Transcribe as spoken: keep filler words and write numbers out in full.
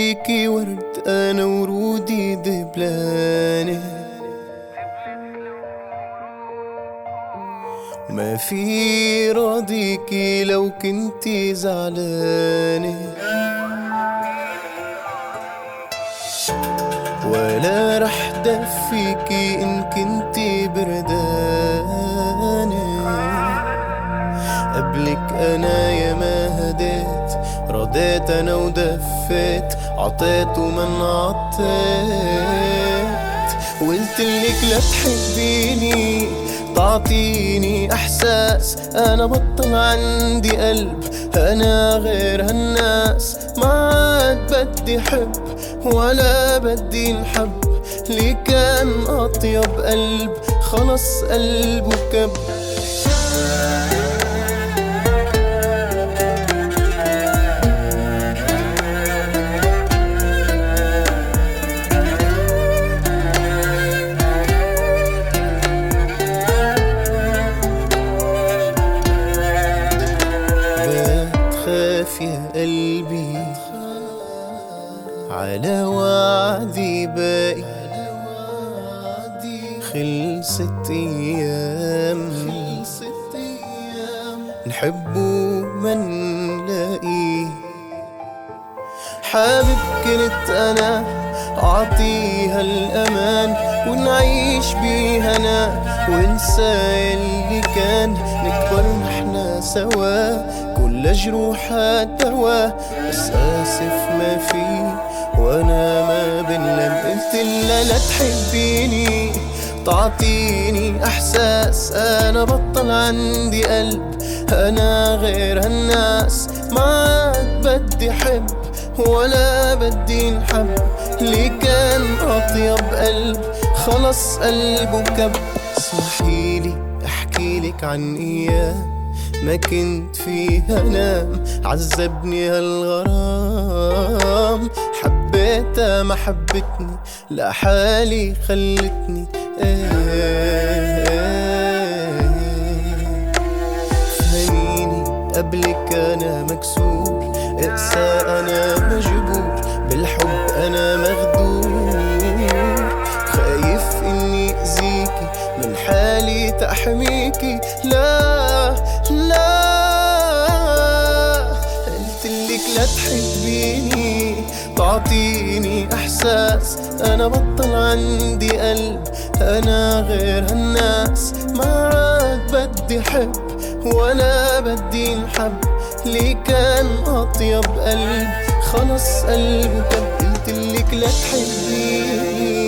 فيكي ورد أنا ورودي دبلانة، ما في راضيكي لو كنتي زعلانة، ولا رح دفيكي إن كنتي بردانة. قبلك أنا ياما هديت، رضيت أنا ودفيت، عطيت ومن عطيت. وقلتلك لا تحبيني تعطيني إحساس، أنا بطل عندي قلب، أنا غير هالناس. ما عاد بدي حب ولا بدي نحب، لي كان أطيب قلب خلص قلبه كب. بتخاف يا قلبي على وعدي باقي، خلصت أيام نحبه ما نلاقي. حابب كنت أنا أعطيها الأمان، ونعيش بهنا وننسى اللي كان، نكبر نحنا سوا كل جروحات دوا. بس آسف ما في وانا ما بنلم. قلتلها لا تحبيني تعطيني احساس، انا بطل عندي قلب، انا غير هالناس. ما عاد بدي حب ولا بدي نحب، لي كان اطيب قلب خلص قلبه كب. اسمحيلي احكيلك عن ايام ما كنت فيها نام، عذبني هالغرام. حبيتها ما حبتني، لحالي خلتني. فهميني قبلك أنا مكسور، اقسى أنا مجبور، بالحب أنا مغدور. خايف إني أذيكي من حالي تحميكي، لا لا. قلتلك لا تحبيني تعطيني احساس، انا بطل عندي قلب، انا غير هالناس. ما عاد بدي حب ولا بدي نحب، لي كان اطيب قلب خلص قلبه كب. قلتلك لا تحبيني